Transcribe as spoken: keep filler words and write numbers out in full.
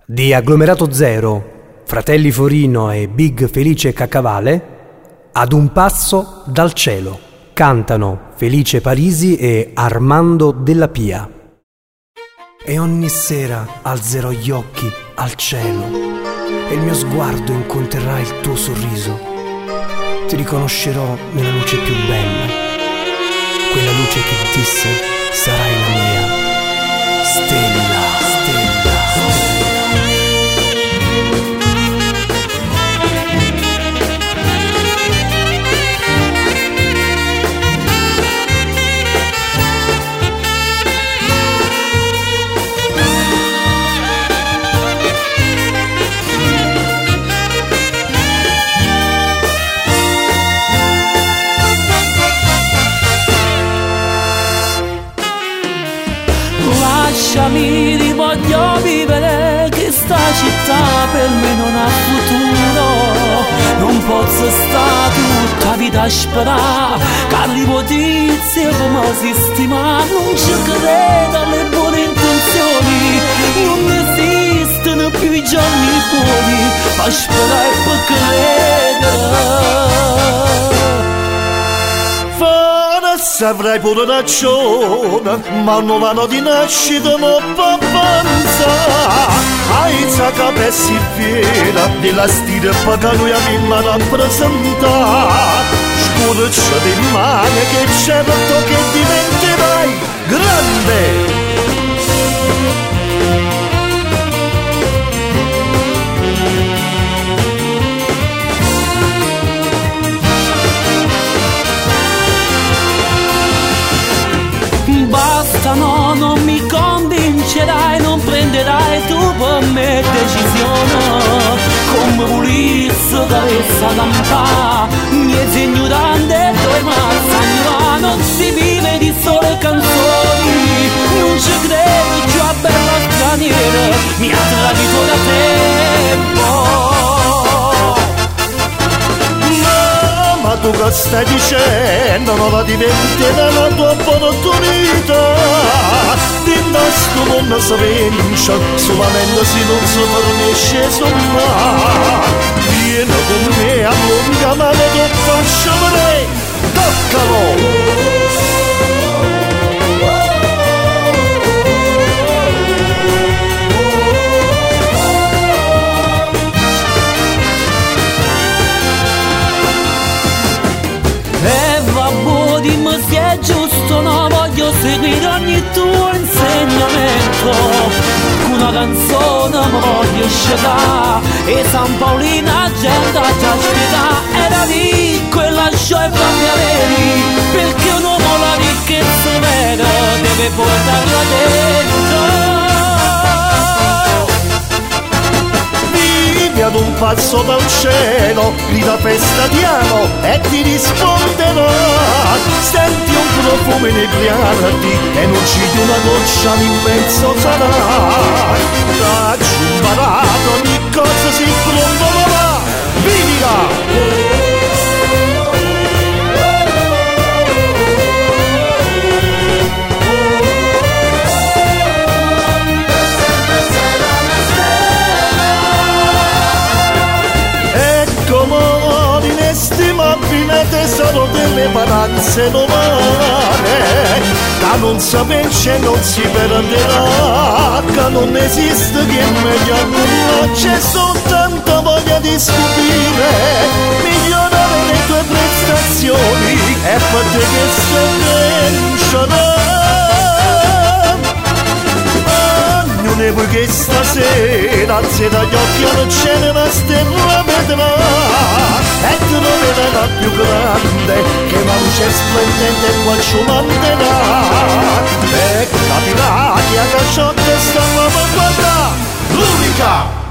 Di Agglomerato Zero, Fratelli Forino e Big Felice Caccavale, Ad un passo dal cielo, cantano Felice Parisi e Armando Della Pia. E ogni sera alzerò gli occhi al cielo e il mio sguardo incontrerà il tuo sorriso. Ti riconoscerò nella luce più bella, quella luce che disse sarai la mia stella, stella, stella. Lasciami, ti voglio vivere, che sta città per me non ha futuro. Non posso stare tutta vita a sperare che arrivo tizie come sistema. Non ci credo alle buone intenzioni, non esistono più i giorni buoni per sperare e per credere. Forse avrai pure ragione, ma non vanno di nascita non può pensare. Hai la capessa fiera della stile che lui abbiamo rappresentato. Scurcia di mani che certo che diventerai grande. Basta, no, non mi convincerai, non prenderai tu per me decisione. Come volessi che avesse campà, miei ignorante due mazza, non si vive di sole canzoni. Non ci credo, già bella straniera, mi ha tradito da tempo. Ma tu che stai dicendo non la diventerà la tua opportunità. Dinda sto mondo si vince, solamente se non si fornisce somma. Vieni con me, allunga mano, tu faccio vedere, toccalo! Se è giusto, no, voglio seguire ogni tuo insegnamento. Con una canzone mi voglio scelare e San Paolina gente già spiega. Era lì quella gioia proprio averi, perché un uomo la ricchezza vera deve portarla dentro. Ad un passo dal cielo, grida festadiano e ti risponderò. Senti un profumo inebriarti e non ci di una goccia l'immenso sarà. Da giumbarato ogni cosa si prontolerà. Vivila! Tesoro delle vacanze domane, che non si vence e non si perderà, che non esiste chi è meglio a nulla, c'è soltanto voglia di scoprire, migliorare le tue prestazioni e per te che sei non è voi che stasera alzi dagli occhi al cielo una stella vedrà e troverai la più grande che la luce splendente qua ci manterrà e capirà che a ciò che sta a guardare l'unica